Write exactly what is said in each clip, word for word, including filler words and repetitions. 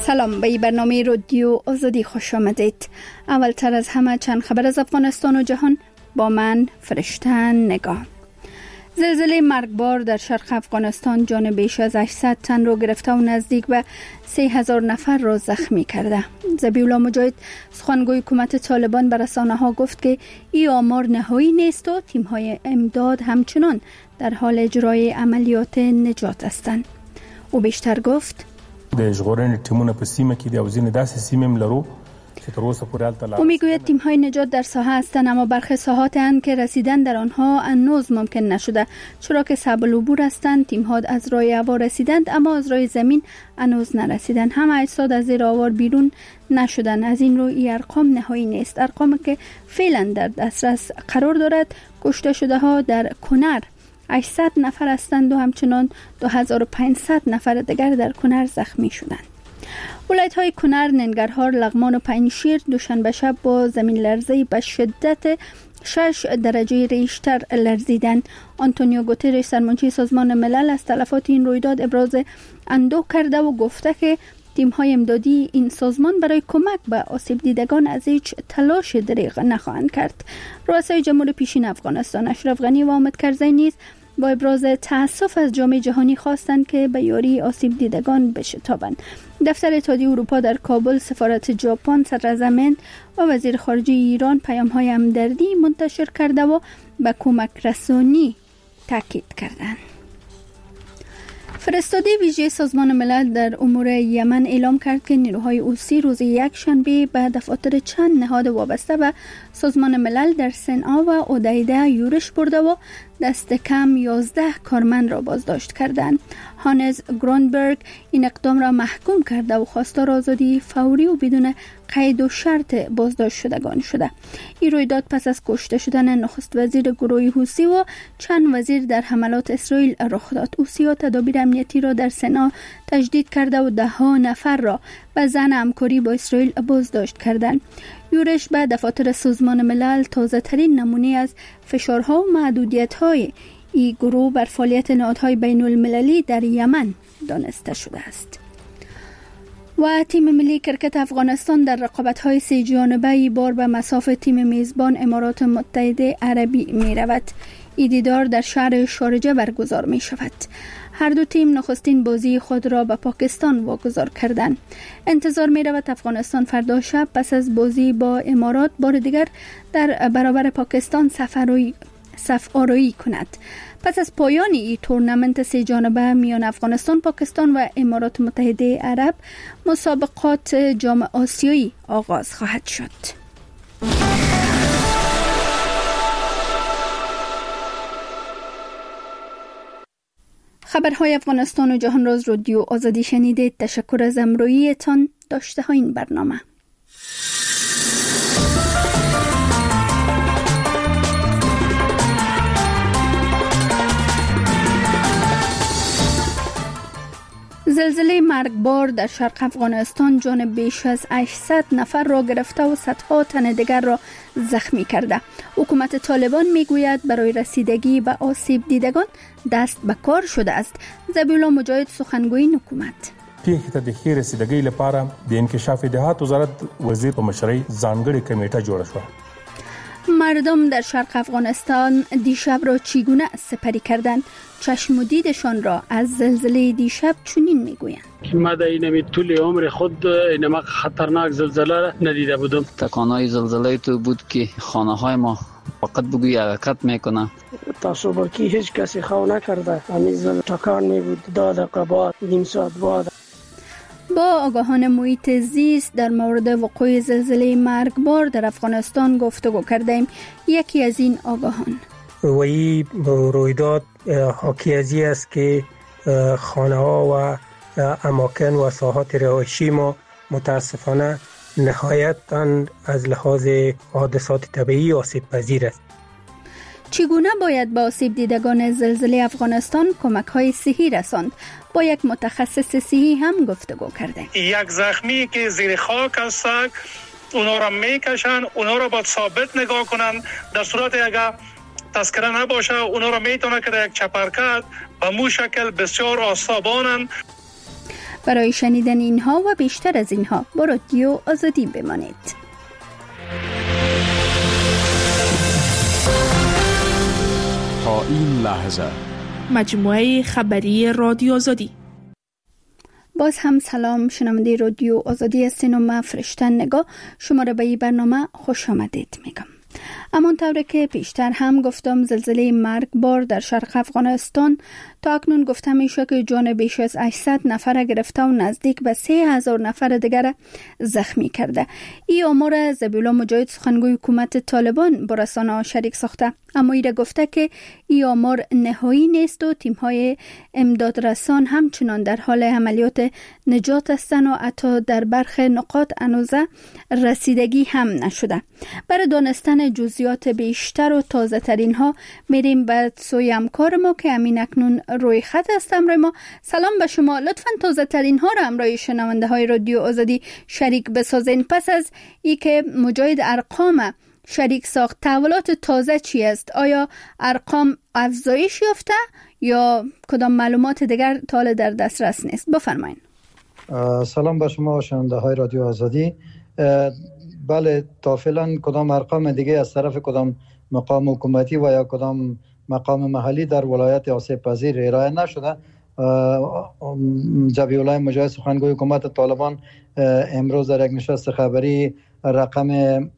سلام، به برنامه رادیو آزادی خوش آمدید. اولتر از همه چند خبر از افغانستان و جهان با من فرشتن نگاه. زلزله مرگبار در شرق افغانستان جان بیش از هشتصد تن را گرفته و نزدیک به سه هزار نفر را زخمی کرده. ذبیح‌الله مجاهد سخنگوی حکومت طالبان به رسانه‌ها گفت که این آمار نهایی نیست و تیم‌های امداد همچنان در حال اجرای عملیات نجات هستند. او بیشتر گفت: د ژغورنې ټیمونه په سیمه کې دي او ځینې داسې سیمې هم لرو چې تر اوسه پورې هلته لا. او میگوید تیم‌های نجات در ساحه هستند، اما برخی ساحات اند که رسیدن در آنها هنوز ممکن نشده، چرا که صعب العبور هستند. تیم‌ها از راه هوا رسیدند اما از راه زمین هنوز نرسیدند. همه اجساد از زیر آوار بیرون نشدند. از این رو این ارقام نهایی نیست. ارقامی که فعلا در دسترس قرار دارد: کشته شده ها در کنر هشتصد نفر هستند و همچنان دو هزار و پانصد نفر دیگر در کنر زخمی شدند. ولایت‌های کنر، ننگرهار، لغمان و پنجشیر دوشنبه شب با زمین لرزه‌ای به شدت شش درجه ریشتر لرزیدند. آنتونیو گوترش، سرمنشی سازمان ملل، از تلفات این رویداد ابراز اندوه کرده و گفته که تیم‌های امدادی این سازمان برای کمک به آسیب دیدگان از هیچ تلاش دریغ نخواهند کرد. رؤسای جمهور پیشین افغانستان اشرف غنی و حامد کرزی نیز با ابراز تأسف از جامعه جهانی خواستند که به یاری آسیب دیدگان بشتابند. دفتر اتحادیه اروپا در کابل، سفارت ژاپن، صدراعظم و وزیر خارجه ایران پیام‌های همدردی منتشر کرده و به کمک رسانی تاکید کردند. فرستاده ویژه سازمان ملل در امور یمن اعلام کرد که نیروهای حوثی روز یک شنبه به دفاتر چند نهاد وابسته به سازمان ملل در صنعا و حدیده یورش برده و دست کم یازده کارمند را بازداشت کردند. هانز گرونبرگ این اقدام را محکوم کرده و خواستار آزادی فوری و بدون قید و شرط بازداشت شدگان شده. این رویداد پس از کشته شدن نخست وزیر گروه حوثی و چند وزیر در حملات اسرائیل رخ داد. حوثی‌ها تدابیر امنیتی را در صنعا تجدید کرده و ده ها نفر را به ظن همکاری با اسرائیل بازداشت کردند. یورش به دفاتر سازمان ملل تازه ترین نمونه از فشارها و محدودیت‌های این گروه بر فعالیت نهادهای بین المللی در یمن دانسته شده است. و تیم ملی کرکت افغانستان در رقابت‌های سه جانبه ای بار به مصاف تیم میزبان امارات متحده عربی می رود. این دیدار در شهر شارجه برگزار می شود. هر دو تیم نخستین بازی خود را به پاکستان واگذار کردند. انتظار می رود افغانستان فردا شب پس از بازی با امارات بار دیگر در برابر پاکستان سفرهای صف آرایی کند. پس از پایان این تورنمنت سه جانبه میان افغانستان، پاکستان و امارات متحده عرب، مسابقات جام آسیایی آغاز خواهد شد. خبرهای افغانستان و جهان را از رادیو آزادی شنیدید. تشکر از همراهیتان. داشته ها این برنامه. زلزله مرگبار در شرق افغانستان جان بیش از هشتصد نفر را گرفته و صدها تن دیگر را زخمی کرده. حکومت طالبان میگوید برای رسیدگی به آسیب دیدگان دست به کار شده است. ذبیح‌الله مجاهد سخنگوی حکومت: پیښې ته د ښې رسیدګۍ لپاره د انکشاف دهات وزارت وزیر په مشرۍ ځانګړې کمیټه جوړه شوه. مردم در شرق افغانستان دیشب را چگونه سپری کردند؟ چشم و دیدشان را از زلزله دیشب چنین میگویند: ما در این طول عمر خود اینما خطرناک زلزله ندیده بودم. تکانهای زلزله تو بود که خانه های ما فقط بگوی حرکت میکنه. تصور کی هیچ کسی خو نکرده. همین زل تکان میبود، داد قباد نیم ساعت بعد. با آگاهان محیط زیست در مورد وقوع زلزله مرگبار در افغانستان گفتگو کردیم. یکی از این آگاهان: وی رویداد حاکی از این است که خانه ها و اماکن و ساحات رهایشی ما متاسفانه نهایتاً از لحاظ حادثات طبیعی آسیب پذیر است. چگونه باید به آسیب دیدگان زلزله افغانستان کمک های صحی رساند؟ با یک متخصص صحی هم گفتگو کردیم. یک زخمی که زیر خاک است، اونا را میکشن، اونا را باید ثابت نگاه کنن. در صورت اگر تذکره نباشه، اونا را میتونه که در یک چپرکت به مو شکل بسیار آسابانن. برای شنیدن اینها و بیشتر از اینها با رادیو آزادی بمانید. تا این لحظه مجموعه خبری رادیو آزادی. باز هم سلام، شنونده رادیو آزادی هستین و من فرشته نگاه شما را به این برنامه خوش آمدید میگم. همانطور که پیشتر هم گفتم، زلزله مرگبار در شرق افغانستان تا اکنون گفته میشه که جان بیش از هشتصد نفر گرفته و نزدیک به سه هزار نفر دیگر زخمی کرده. این آمار ذبیحالله مجاهد سخنگوی حکومت طالبان با رسانه‌ها شریک ساخته، اما ایره گفته که این آمار نهایی نیست و تیم‌های امداد رسان همچنان در حال عملیات نجات هستند و حتی در برخی نقاط هنوزه رسیدگی هم نشده. برای دانستن جزئیات بیشتر و تازه ترین ها میریم به سوی همکار ما که همین اکنون روی خط است. امروز ما سلام به شما، لطفاً تازه ترین ها را همراه شنونده های رادیو آزادی شریک بسازین. پس از ای که مجاهد ارقام شریک ساخت، تحولات تازه چی است؟ آیا ارقام افزایش یافته یا کدام معلومات دیگر تا حالا در دسترس نیست؟ بفرمایید. سلام به شما شنونده های رادیو آزادی. بله، تا فعلا کدام ارقام دیگه از طرف کدام مقام حکومتی و یا کدام مقام محلی در ولایت آسیب پذیر ارائه نشده. ذبیحالله مجاهد سخنگوی حکومت طالبان امروز در یک نشست خبری رقم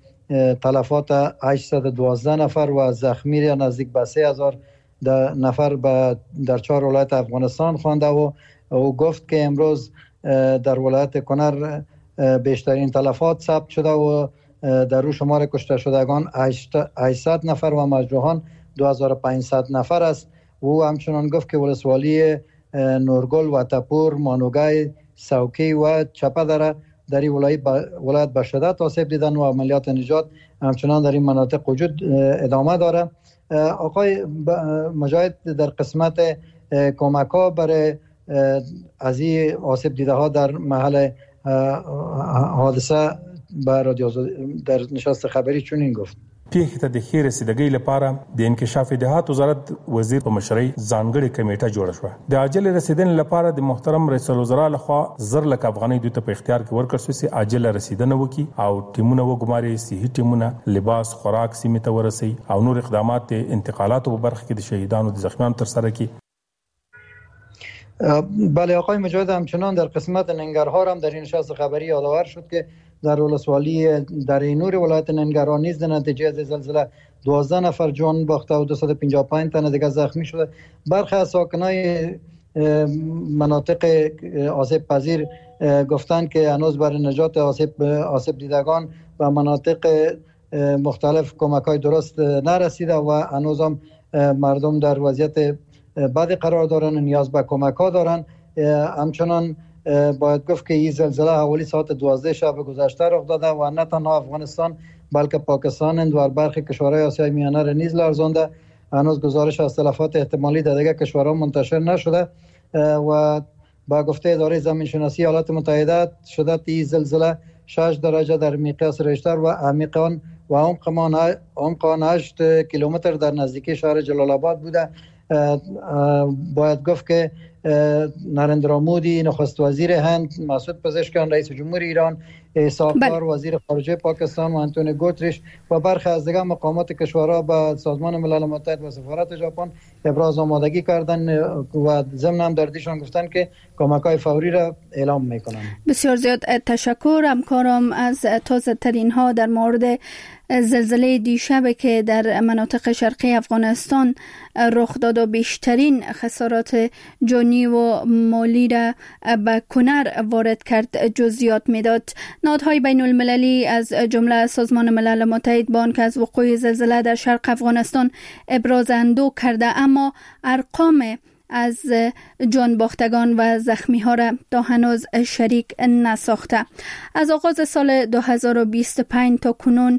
تلفات هشتصد و دوازده نفر و زخمی نزدیک به سه هزار نفر در چهار ولایت افغانستان خوانده و او گفت که امروز در ولایت کنر بیشترین تلفات ثبت شده و در رو شمار کشته شدگان هشتصد نفر و مجروحان دو هزار و پانصد نفر است. او همچنان گفت که ولسوالی نورگل و تپور، مانوگای، سوکی و چپه دره در این ولایت به شدت آسیب دیدن و عملیات نجات همچنان در این مناطق وجود ادامه داره. آقای مجاهد در قسمت کمک ها برای از این آسیب دیده ها در محل حادثه به رادیو در نشست خبری چنین گفت: پیښې ته د ښې رسیدګۍ لپاره د انکشاف دهات وزارت وزیر په مشرۍ ځانګړې کمیټه جوړه شوه. د عاجل رسیدنې لپاره د محترم رئیس الوزرا لخوا زر لک افغانۍ دوی ته په اختیار کې ورکړل شوې چې عاجل رسیدنه وکړي او ټیمونه وګماري، صحي ټیمونه، لباس، خوراک سیمې ته ورسوي او نور اقدامات د انتقالاتو په برخه کې د شهیدانو د زخمیانو ترسره کړي. بله، آقای مجاهد همچنان در قسمت ننگرهار هم در این نشست خبری یادآور شد که در ولسوالی در نور ولایت ننگرهار نیز در نتیجه از زلزله دوازده نفر جان باخته و دویست و پنجاه و پنج تن دیگر زخمی شده. برخی از ساکنای مناطق آسیب پذیر گفتند که هنوز برای نجات آسیب آسیب دیدگان و مناطق مختلف کمک‌های درست نرسیده و هنوز هم مردم در وضعیت بعد قرار دارن، نیاز به کمک ها دارن. همچنان باید گفت که این زلزله حوالی ساعت دوازده شب گذشته رخ داده و نه تنها افغانستان بلکه پاکستان و برخی کشورهای آسیای میانه را نیز لرزانده. هنوز گزارش از تلفات احتمالی در دیگر کشورها منتشر نشده و با گفته اداره زمین شناسی ایالات متحده شدت این زلزله شش درجه در مقیاس ریشتر و عمیق آن و عمق آن هشت کیلومتر در نزدیکی شهر جلال آباد بوده. باید گفت که نریندرا مودی نخست وزیر هند، مسعود پزشکیان رئیس جمهور ایران، اسحاق وزیر خارجه پاکستان و انتونی گوتریش و برخی از دیگر مقامات کشورها به سازمان ملل متحد و سفارت ژاپن ابراز آمادگی کردن و ضمن هم در دیشان گفتن که کمک‌های فوری را اعلام میکنند. بسیار زیاد تشکر همکارم از تازه ترین ها در مورد زلزله دیشب که در مناطق شرقی افغانستان رخ داد و بیشترین خسارات جانی و مالی را به کنر وارد کرد جزئیات میداد. نهادهای بین المللی از جمله سازمان ملل متحد با آنکه از وقوع زلزله در شرق افغانستان ابراز اندوه کرده، اما ارقام از جان باختگان و زخمی ها را تا هنوز شریک نساخته. از آغاز سال دو هزار و بیست و پنج تا کنون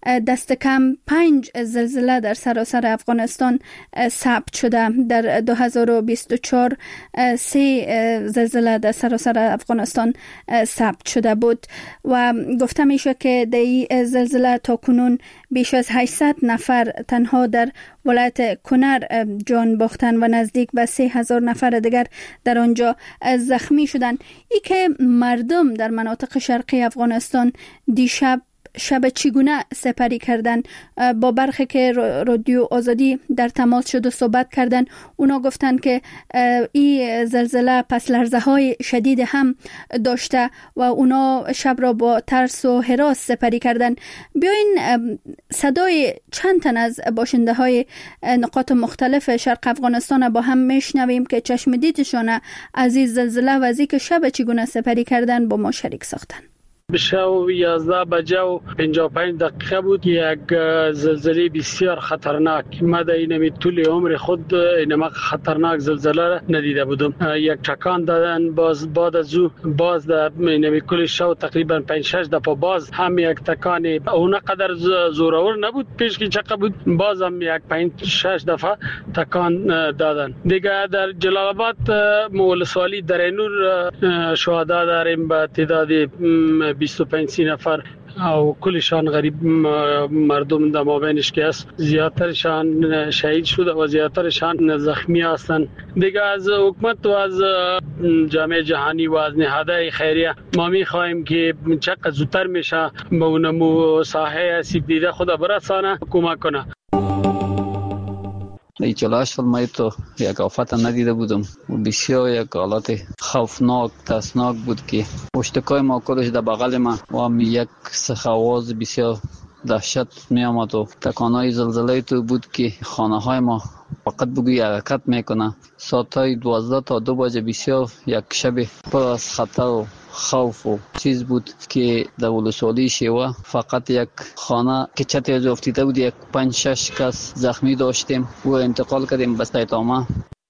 دست کم پنج زلزله در سراسر افغانستان ثبت شده. در دو هزار و بیست و چهار سه زلزله در سراسر افغانستان ثبت شده بود و گفته میشه که در این زلزله تا کنون بیش از هشتصد نفر تنها در ولایت کنر جان باختن و نزدیک به سه هزار نفر دیگر در آنجا زخمی شدن. ای که مردم در مناطق شرقی افغانستان دیشب شب چگونه سپری کردن، با برخی که رادیو آزادی در تماس شد و صحبت کردن، اونا گفتن که این زلزله پس لرزه های شدید هم داشته و اونا شب را با ترس و هراس سپری کردن. بیاین صدای چند تن از باشنده های نقاط مختلف شرق افغانستان با هم میشنویم که چشم دیدشان از این زلزله و از اینکه شب چگونه سپری کردن با ما شریک ساختن. بشو یازده بجه و پنجاه و پنج دقیقه بود یک زلزله بسیار خطرناک. من در این طول عمر خود اینم خطرناک زلزله ندیده بودم. یک چکان دادن، باز بعد از او باز در اینم کل شو تقریبا پنج شش دفعه باز هم یک تکان اون قدر زورآور نبود پیش که چقدر بود، باز هم یک پنج شش دفعه تکان دادن. دیگه در جلال آباد ولسوالی درینور شهدا داریم به تعداد بیست و پنج سی نفر او کلشان غریب مردم در مابینش که است، زیادترشان شهید شده و زیادترشان زخمی هستند. دیگه از حکومت و از جامعه جهانی و از نهادهای خیریه ما می‌خواهیم که چقدر زودتر میشه به اون ساحه سیب دیده خدا برسانه، کمک کنه. ای جلاش ما تو یک آفت ندیده بودم و بسیار یک حالت خوفناک ترسناک بود که پشتکای ما کلش در بغل ما و هم یک سخواز بسیار دهشت می آمد و تکانهای زلزله تو بود که خانه های ما فقط بگوی حرکت میکنه. ساعت های دوازده تا دو بجه بسیار یک شب پر از خطر و خوف و چیز بود که در ولسوالی شیوه فقط یک خانه که چتر از افتیده بود، یک پنج شش کس زخمی داشتیم و انتقال کردیم به سیتامه.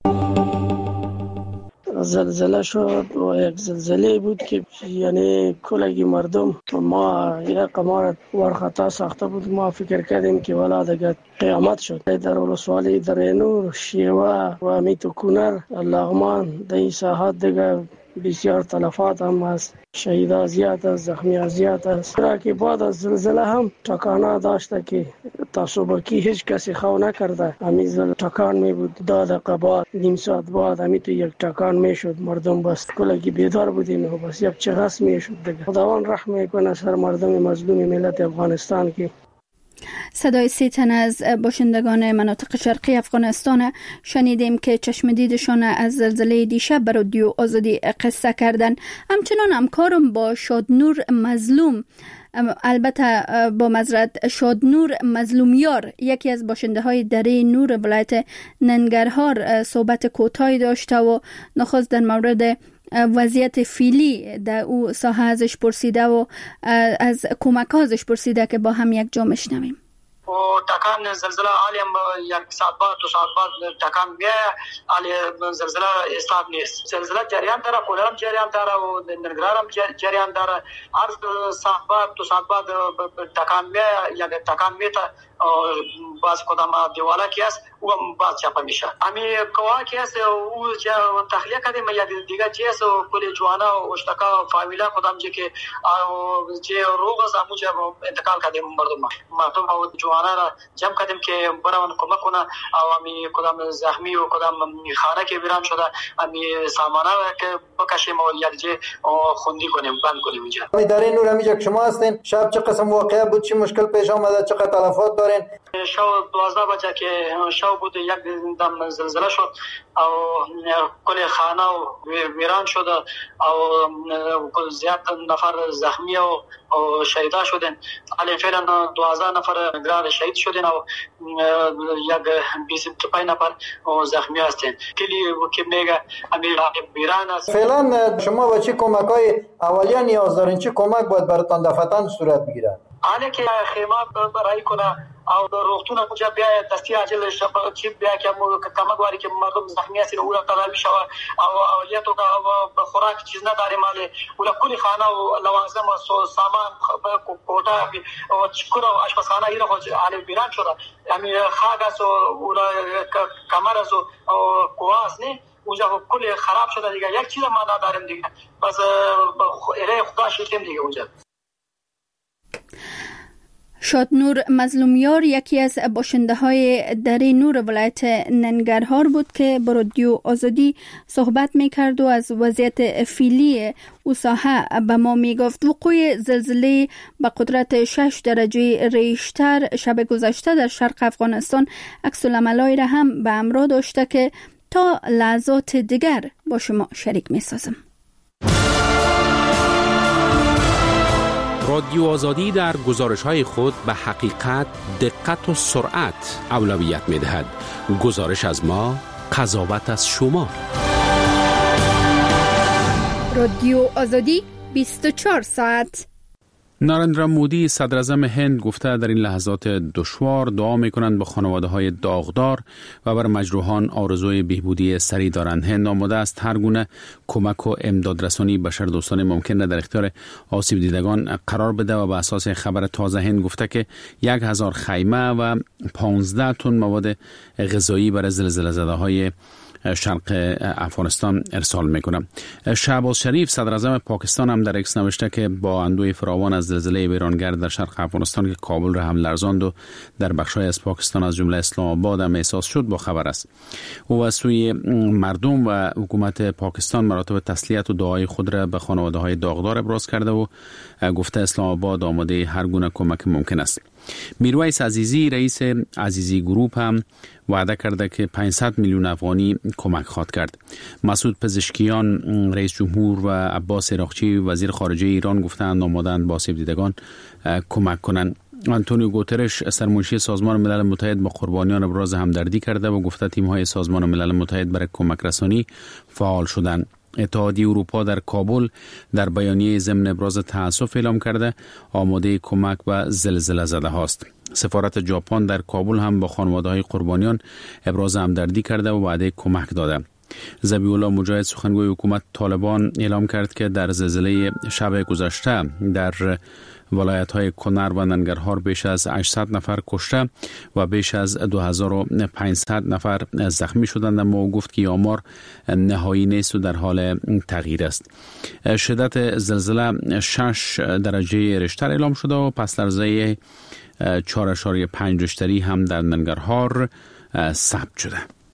زلزله شد و یک زلزله بود که یعنی کلگی مردم ما یک قمار ورخطا ساخته بود. ما فکر کردیم که والا دیگه قیامت شد. در ولسوالی درینور، شیوه و میتو کنر، لغمان در این ساحات دیگه بسیار تلفات هم هست، شهیدا زیاد است، زخمی زیاد است. چرا که بعد از زلزله هم تکانه داشته که تا صبحکی هیچ کسی خو نکرده. همین تکان می بود داد قباد نیم ساعت بعد همین تو یک تکان می شد. مردم بس کلگی بیدار بودیم و بس یک چغس می شد دیگه. خداوند رحم میکنه سر مردم مظلوم ملت افغانستان. که صدای سی تن از باشندگان مناطق شرقی افغانستان شنیدیم که چشم دیدشان از زلزله دیشب بر رادیو آزادی قصه کردن. همچنان همکارم با شادنور مظلوم، البته با معذرت شادنور مظلومیار، یکی از باشنده های دره نور ولایت ننگرهار صحبت کوتاهی داشته و نخست در مورد وضعیت فعلی در او ساحه ازش پرسیده و از کمک ازش پرسیده که با هم یک جا میشنویم. و تکان زلزله عالم یک ساعت بعد دو ساعت بعد تکان بیا علی زلزله استاب نیست. زلزله جریان داره، کولرم جریان داره و نرگرارم جریان داره. هر ساعت بعد دو ساعت بعد تکان بیا یک تکان میته باز کدام دیواله کی است و باز چاپ میشه. امی کوا کی است او تخلیه کردیم یا دیگه چی است کلی جوانا و اشتکا فامیلا کدام جه که چه روغ از اموج انتقال کردیم مردم مردم او جوانا را جمع کردیم که برام کمک کنه او امی کدام زخمی و کدام خانه که ویران شده امی سامانه که بکشیم و یا جه خوندی کنیم بند کنیم اینجا. امی داره نور امی جا شما هستین شب چه قسم واقعه بود، چی مشکل پیش آمده، چه تلفات دارین؟ شو دوازده بجه که شو بود یک دم زلزله شد او کل خانه ویران شد او زیاد نفر زخمی و شهیدا شدن. علی فعلا دوازده نفر گران شهید شدن و یک بیست و پنج نفر زخمی هستند. کلی که میگه امیر ویران است. فعلا شما با چه کمک‌های اولیه نیاز دارین؟ چه کمک باید براتون دفعتاً صورت بگیره؟ آنه که خیمات برای کنه او د روغتون اونجا بیا دستی عاجل شب چې بیا که کمګواری که مردم زخمی هستن اولا تداوی شو او اولیتو که خوراک چیز نداره ماله اولا کلی خانه و لوازم و سامان کوتا و چکر و اشپزخانه ایره خود علی بیران شده همین خاک است و اولا کمر است و قواس نه اونجا کلی خراب شده دیگه یک چیز ما نداریم دیگه بس ایره خدا شکیم دیگه اونجا. شادنور مظلومیار یکی از باشنده های دره نور ولایت ننگرهار بود که با رادیو آزادی صحبت می کرد و از وضعیت فعلی او ساحه به ما می گفت. وقوع زلزله به قدرت شش درجه ریشتر شب گذشته در شرق افغانستان عکس العملای را هم به همراه داشته که تا لحظات دیگر با شما شریک می سازم. رادیو آزادی در گزارش‌های خود به حقیقت، دقت و سرعت اولویت می‌دهد. گزارش از ما، قضاوت از شما. رادیو آزادی بیست و چهار ساعت. نارندرا مودی صدر اعظم هند گفته در این لحظات دشوار دعا می‌کنند به خانواده‌های داغدار و بر مجروحان آرزوی بهبودی سریع دارند. هند آماده است هر گونه کمک و امدادرسانی بشردوستانه ممکن را در اختیار آسیب دیدگان قرار بده و به اساس خبر تازه هند گفته که یک هزار خیمه و پانزده تن مواد غذایی برای زلزله زده‌های شرق افغانستان ارسال میکنه. شهباز شریف صدر اعظم پاکستان هم در ایکس نوشته که با اندوه فراوان از زلزله ویرانگر در شرق افغانستان که کابل را هم لرزاند و در بخش‌های از پاکستان از جمله اسلام آباد هم احساس شد با خبر است. او از سوی مردم و حکومت پاکستان مراتب تسلیت و دعای خود را به خانواده‌های داغدار ابراز کرده و گفته اسلام آباد آماده هر گونه کمک ممکن است. میرویس عزیزی رئیس عزیزی گروپ هم وعده کرده که پانصد میلیون افغانی کمک خواهد کرد. مسعود پزشکیان رئیس جمهور و عباس عراقچی وزیر خارجه ایران گفتند آماده‌اند با آسیب دیدگان کمک کنند. آنتونیو گوترش سرمنشی سازمان ملل متحد با قربانیان ابراز همدردی کرده و گفته تیم‌های سازمان ملل متحد برای کمک رسانی فعال شدند. اتحادیه اروپا در کابل در بیانیه ضمن ابراز تأسف اعلام کرده آماده کمک و زلزله زده هاست. سفارت ژاپن در کابل هم با خانواده‌های قربانیان ابراز همدردی کرده و وعده کمک داده. ذبیح الله مجاهد سخنگوی حکومت طالبان اعلام کرد که در زلزله شب گذشته در ولایت‌های کنر و ننگرهار بیش از هشتصد نفر کشته و بیش از دو هزار و پانصد نفر زخمی شدند، اما او گفت که آمار نهایی نیست و در حال تغییر است. شدت زلزله شش درجه ریشتر اعلام شده و پس لرزه چهار اشاریه پنج ریشتری هم در ننگرهار ثبت شده.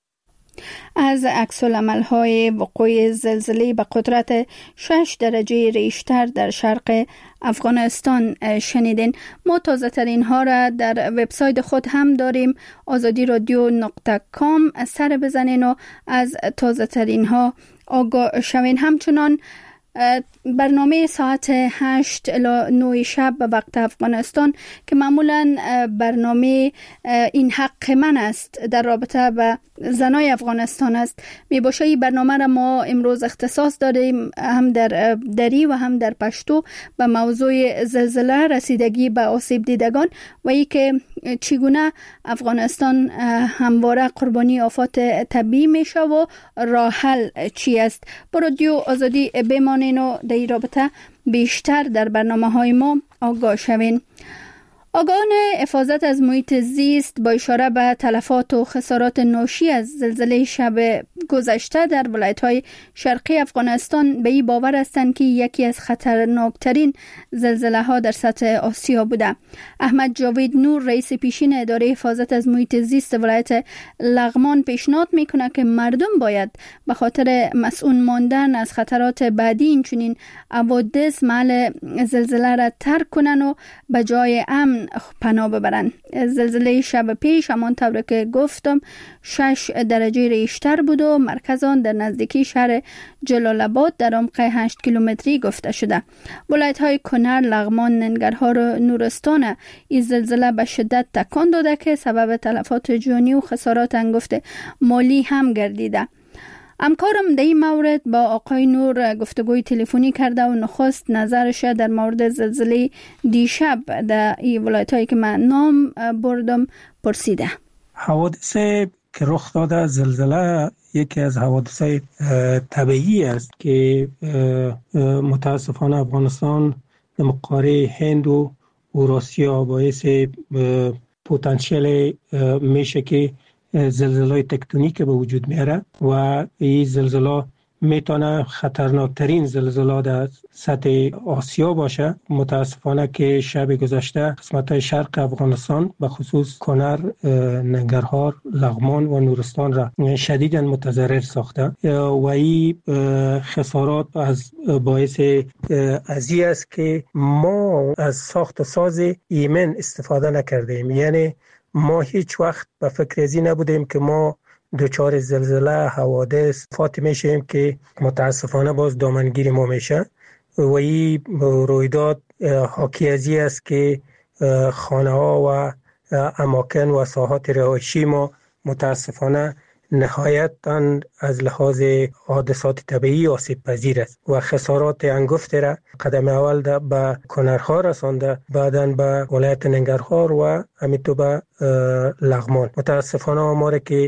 از عکس‌العمل‌های وقوع زلزله به قدرت شش درجه ریشتر در شرق افغانستان شنیدین. ما تازه ترین ها را در وبسایت خود هم داریم، آزادی رادیو نقطه کام. سر بزنین و از تازه ترین ها آگاه شوین. همچنان برنامه ساعت هشت الی نه شب به وقت افغانستان که معمولا برنامه این حق من است در رابطه به زنای افغانستان است می باشه. این برنامه را ما امروز اختصاص داریم هم در دری و هم در پشتو به موضوع زلزله، رسیدگی به آسیب دیدگان و ای که چگونه افغانستان همواره قربانی آفات طبیعی میشه و راه حل چی است. با رادیو آزادی بمانین و در این رابطه بیشتر در برنامه های ما آگاه شوین. آگاهان حفاظت از محیط زیست با اشاره به تلفات و خسارات ناشی از زلزله شب گذشته در ولایت‌های شرقی افغانستان به این باور هستند که یکی از خطرناکترین زلزله‌ها در سطح آسیا بوده. احمد جاوید نور رئیس پیشین اداره حفاظت از محیط زیست ولایت لغمان پیشنهاد میکنه که مردم باید به خاطر مسئول ماندن از خطرات بعدی اینچنین حوادث محل زلزله را ترک کنن و به جای امن پناه ببرن. زلزله شب پیش همان طور که گفتم شش درجه ریشتر بود و مرکز آن در نزدیکی شهر جلال آباد در عمق هشت کیلومتری گفته شده. ولایت‌های کنر، لغمان، ننگرهار و نورستان این زلزله به شدت تکان داده که سبب تلفات جانی و خسارات انگفت مالی هم گردیده. همکارم در این مورد با آقای نور گفتگوی تلفنی کرده و نخست نظرش در مورد زلزله دیشب در این ولایت‌هایی که من نام بردم پرسیده. حوادث که رخ داده زلزله یکی از حوادث طبیعی است که متاسفانه افغانستان در مقاره هند و اوراسیا باعث پتانسیل میشه که زلزله تکتونیک به وجود میاره و این زلزله میتونه خطرناکترین زلزله در سطح آسیا باشه. متاسفانه که شب گذشته قسمت شرق افغانستان به خصوص کنر، ننگرهار، لغمان و نورستان را شدیداً متضرر ساخته و این خسارات از باعث ازی است که ما از ساخت ساز ایمن استفاده نکردیم. یعنی ما هیچ وقت به فکر ازی نبودیم که ما دوچار زلزله حوادث فاطمه شیم که متاسفانه باز دامنگیر ما میشه و این رویداد حاکی ازی است که خانه ها و اماکن و ساحات رهایشی ما متاسفانه نهایتاً از لحاظ حادثات طبیعی آسیب پذیر است و خسارات انگفت را قدم اول به کنرها رسانده، بعداً به ولایت ننگرهار و همینطور به لغمان. متاسفانه آمار که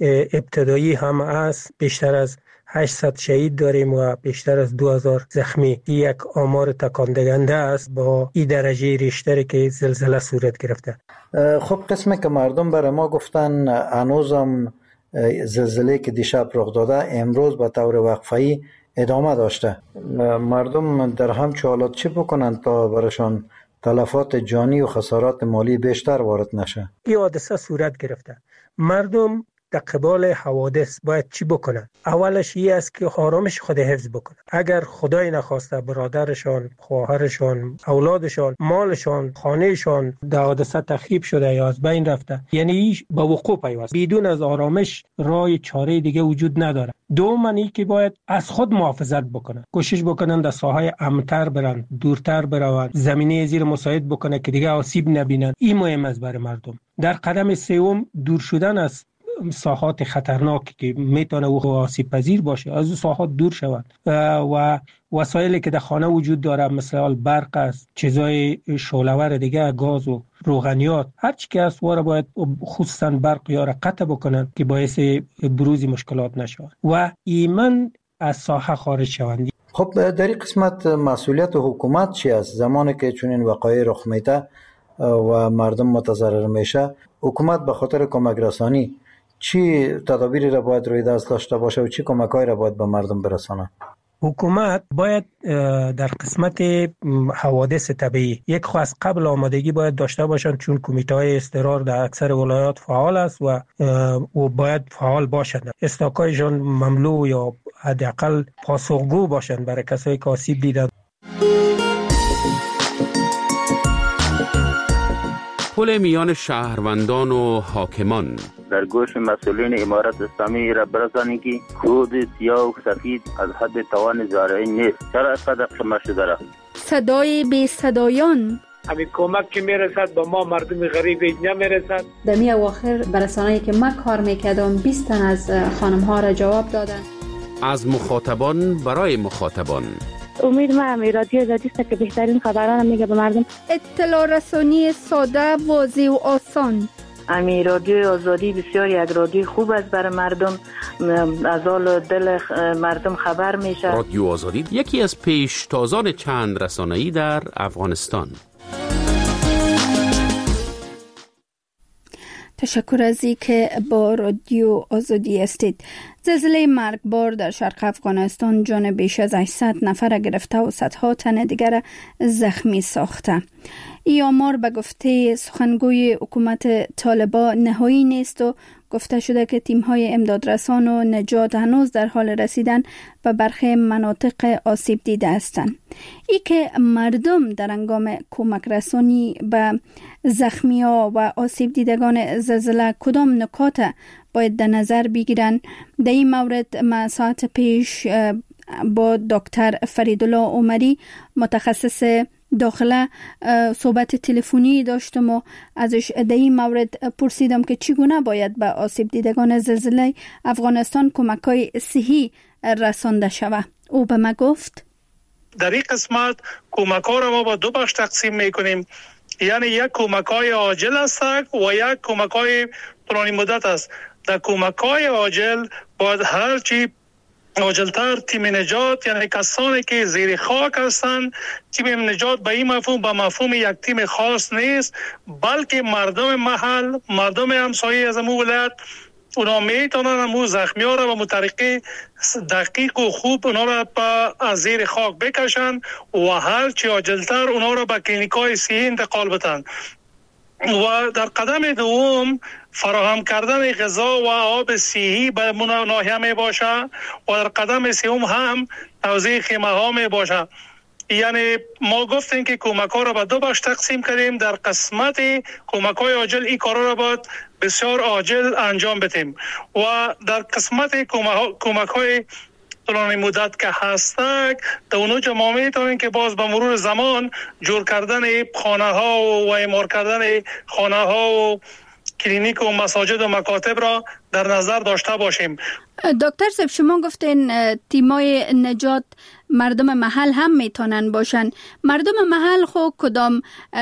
ابتدایی هم است بیشتر از هشتصد شهید داریم و بیشتر از دو هزار زخمی. یک آمار تکان دهنده است با این درجه ریشتری که زلزله صورت گرفته. خب قسمی که مردم برای ما گفتن هنوزم زلزله که دیشب رخ داده امروز به طور وقفه‌ای ادامه داشته. مردم در همچه حالات چی بکنن تا براشان تلفات جانی و خسارات مالی بیشتر وارد نشه؟ این حادثه صورت گرفته. مردم در قبال حوادث باید چی بکنن؟ اولش این است که آرامش خود حفظ بکنن. اگر خدای نخواسته برادرشان، خواهرشان، اولادشان، مالشان، خانهشان در حادثه تخریب شده یا از بین رفته، یعنی ایش با وقوع پیوست. بدون از آرامش راه چاره دیگه وجود نداره. دوم اینی که باید از خود محافظت بکنن. کوشش بکنن در ساحای امن‌تر برن، دورتر برون، زمینه زیر مساعد بکنن که دیگه آسیب نبینن. این مهم است برای مردم. در قدم سوم دور شدن از ساحات خطرناک که میتونه او آسیب پذیر باشه، از اون ساحات دور شوند و وسایلی که در خانه وجود داره مثل برق است، چیزای شعله‌ور دیگه، گاز و روغنیات، هر چی که است واره باید خصوصا برق یا را قطع بکنن که باعث بروز مشکلات نشه و ایمن از ساحه خارج شوند. خب در این قسمت مسئولیت حکومت چی است؟ زمانی که چنین وقایع رخ میده و مردم متضرر میشه، حکومت به خاطر کمک رسانی چی تدابیری را باید روی دست داشته باشه و چی کمک‌هایی را باید به مردم برسانه؟ حکومت باید در قسمت حوادث طبیعی یک خو از قبل آمادگی باید داشته باشند، چون کمیته‌های اضطرار در اکثر ولایات فعال است و و باید فعال باشند. استاکایشان مملو یا حداقل پاسخگو باشند برای کسایی که آسیب دیدند. پل میان شهروندان و حاکمان در گوش مسئولین امارت اسلامی را برسانید که کود سیاه و سفید از حد توان زارعی نیست. چرا اینقدر شما شده را؟ صدای بی صدایان همین کمک که میرسد به ما مردم غریب نمیرسد. در می اواخر برسانه‌ای که من کار میکردم بیست تن از خانم ها را جواب دادن. از مخاطبان برای مخاطبان. امید ما امی رادیو آزادی است که بهترین خبران میگه به مردم. اطلاع رسانی ساده، واضح و آسان. امی رادیو آزادی بسیار یک رادیو خوب است برای مردم، از حال دل مردم خبر میشه. رادیو آزادی یکی از پیشتازان چند رسانه‌ای در افغانستان. تشکر از این که با رادیو آزادی هستید. زلزله مرگبار در شرق افغانستان جان بیش از هشتصد نفر گرفته و صدها تن دیگر زخمی ساخته. این آمار به گفته سخنگوی حکومت طالبان نهایی نیست و گفته شده که تیم‌های امدادرسان و نجات هنوز در حال رسیدن به برخی مناطق آسیب دیده هستند. ای که مردم در هنگام کمک رسانی به زخمی‌ها و آسیب دیدگان زلزله کدام نکات باید در نظر بگیرن، در این مورد ما ساعت پیش با دکتر فریدالله عمری متخصص داخله صحبت تلفنی داشتم و ازش در این مورد پرسیدم که چگونه باید به آسیب دیدگان زلزله افغانستان کمک‌های صحی رسانده شود. او به ما گفت در این قسمت کمک‌ها را ما با دو بخش تقسیم می‌کنیم، یعنی یک کمک‌های عاجل است و یک کمک‌های طولانی مدت است. در کمک‌های عاجل باید هر چی عاجلتر تیم نجات، یعنی کسانی که زیر خاک هستند، تیم نجات به این مفهوم به مفهوم یک تیم خاص نیست، بلکه مردم محل، مردم همسایه از امو ولایت، اونا میتونن امو زخمی‌ها را به طریق دقیق و خوب اونا را از زیر خاک بکشن و هر چی عاجلتر اونا را به کلینیک‌های صحی انتقال بدن. و در قدم دوم فراهم کردن غذا و آب صحی به ناحیه می باشه و در قدم سوم هم توزیع خیمه ها می باشه. یعنی ما گفتیم که کمک ها را به دو بخش تقسیم کردیم. در قسمت کمک های عاجل این کارا را باید بسیار عاجل انجام بدیم و در قسمت کمک های طولانی مدت که هستند در اونو جمع میتونیم که باز به مرور زمان جور کردن خانه ها و اعمار کردن خانه ها و کلینیک و مساجد و مکاتب را در نظر داشته باشیم. دکتر صاحب شما گفتین تیمای نجات مردم محل هم میتونن باشن. مردم محل خو کدام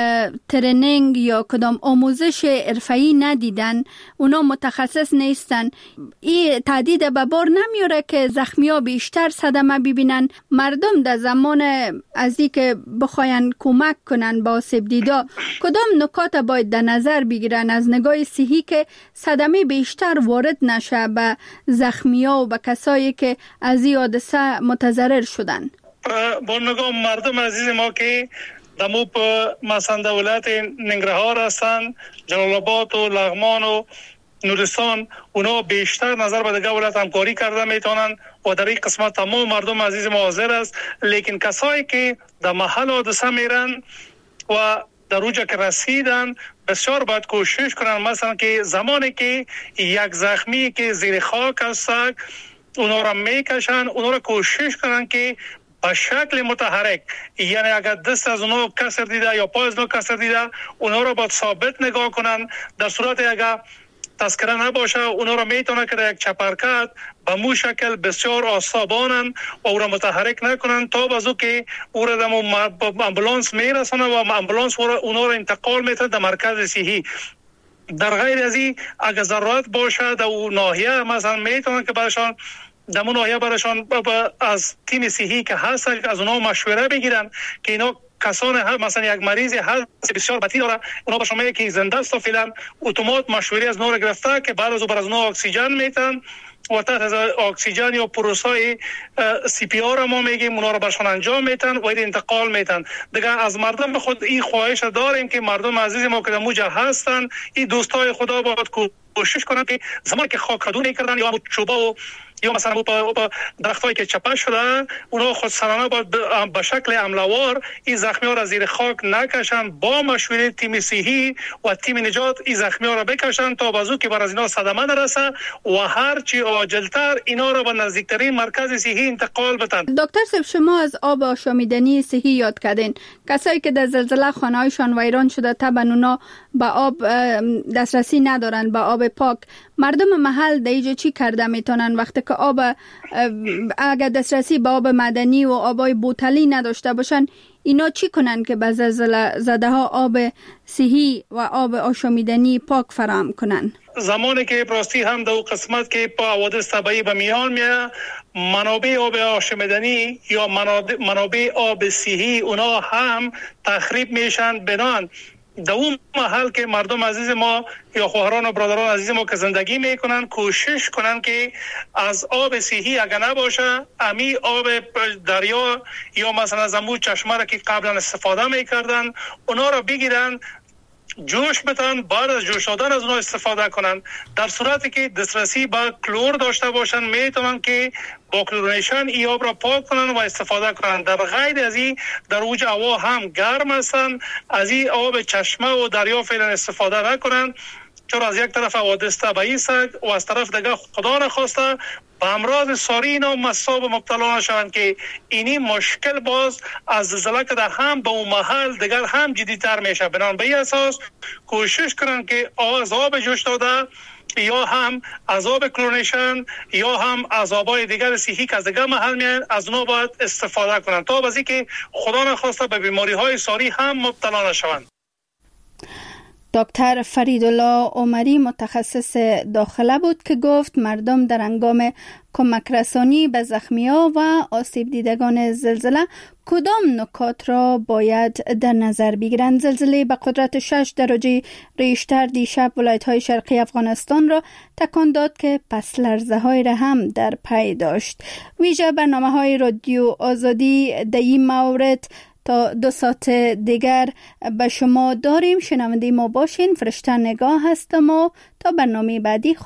ترنینگ یا کدام آموزش حرفه‌ای ندیدن، اونا متخصص نیستن. این تهدید به بار نمیاره که زخمی‌ها بیشتر صدمه ببینن؟ مردم در زمان از این که بخواین کمک کنن با آسیب دیده کدام نکات باید در نظر بگیرن از نگاه صحی که صدمه بیشتر وارد نشه به زخمی‌ها و به کسایی که از این حادثه متضرر شدن؟ با نگاه مردم عزیز ما که دمو مثلا ولایت ننگرهار هستند، جلال آباد و لغمان و نورستان، اونا بیشتر نظر به دیگه ولایت همکاری کرده میتونن و در این قسمت تمام مردم عزیز ما حاضر است. لیکن کسایی که در محل حادثه میرن و در اوجا که رسیدن بسیار باید کوشش کنن، مثلا که زمانی که یک زخمی که زیر خاک هست اونا را میکشن، اونا را کوشش کنن که به شکل متحرک، یعنی اگر دست از اونا کسر دیده یا پای از اونا کسر دیده اونا را باید ثابت نگاه کنن. در صورت اگر تذکره نباشه اونا را میتونه که در یک چپرکت به مو شکل بسیار آسابانن و او را متحرک نکنن تا بازو که او را در امبولانس میرسانه و امبولانس اونا را انتقال میتونه در مرکز صحی. در غیر از این اگر ضرورت باشه در اون ناحیه مثلا میتونن که برشان در اون ناحیه برشان از تیم صحی که هست از اونا مشوره بگیرن که اینا کسان هم مثلا یک مریض هست بسیار بدی داره، اونا بهشون میگه که زنده است فعلا، اتومات مشوره از نور گرفته که بعد از او بر از نور اکسیژن میتن و تحت از اکسیژن یا پروسای سی پی آر ما میگیم اونا رو برشون انجام میتن و انتقال میتن. دیگه از مردم خود این خواهش داریم که مردم عزیز ما که در موجه هستن این دوستای خدا باید کوشش کنن که زمان که خاک کدو نکردن یا چوبا و یا مثلا با درختایی که چپه شده اونا خود سرانه باید به شکل عملوار این زخمی ها را زیر خاک نکشن، با مشوره تیم صحی و تیم نجات این زخمی ها را بکشن تا بازو که بر از اینا صدمه نرسه و هر چی عاجلتر اینا را به نزدیکترین مرکز صحی انتقال بدن. دکتر صاحب شما از آب آشامیدنی صحی یاد کردین. کسایی که در زلزله خانه‌هایشان ویران شده طبعا اونا به آب دسترسی ندارن، به آب پاک. مردم محل در اینجا چی کرده میتونن وقتی که آب اگر دسترسی به آب معدنی و آبای بوتلی نداشته باشن اینا چی کنن که به زلزله زده ها آب صحی و آب آشامیدنی پاک فراهم کنن؟ زمانی که پراستی هم در قسمت که با حوادث طبیعی به میان میاد منابع آب آشامیدنی یا منابع آب صحی اونا هم تخریب میشن بنان در اون محل که مردم عزیز ما یا خواهران و برادران عزیز ما که زندگی میکنن کوشش کنن که از آب صحی اگر نباشه امی آب دریا یا مثلا زمو چشمه را که قبلا استفاده میکردن اونا را بگیرن جوش بتن، بعد از جوش دادن از اونها استفاده کنن. در صورتی که دسترسی به کلور داشته باشن میتونن که با کلورینیشن ای آب را پاک کنن و استفاده کنن. در غیر از این در اوج هوا هم گرم هستن، از این آب چشمه و دریا فعلا استفاده نکنن. چرا از یک طرف حوادث طبیعی است و از طرف دیگه خدا نخواسته به امراض ساری اینا مصاب مبتلا نشوند که اینی مشکل باز از زلزله که در هم به اون محل دیگر هم جدی‌تر میشه. بنابراین به این اساس کوشش کنن که از آب جوش داده یا هم عذاب کلورینیشن یا هم عذابای دیگر صحی که از دیگر محل میان از اونها باید استفاده کنن تا بازی که خدا نخواسته به بیماری های ساری هم مبتلا نشوند. دکتر فریدالله عمری متخصص داخله بود که گفت مردم در هنگام کمک رسانی به زخمی‌ها و آسیب دیدگان زلزله کدام نکات را باید در نظر بگیرند. زلزله به قدرت شش درجه ریشتر دیشب ولایت‌های شرقی افغانستان را تکان داد که پس لرزه های را هم در پی داشت. ویژه برنامه‌های رادیو آزادی در این مورد تا دو ساعت دیگر به شما داریم. شنونده ما باشین. فرشته نگاه هستم و تا برنامه بعدی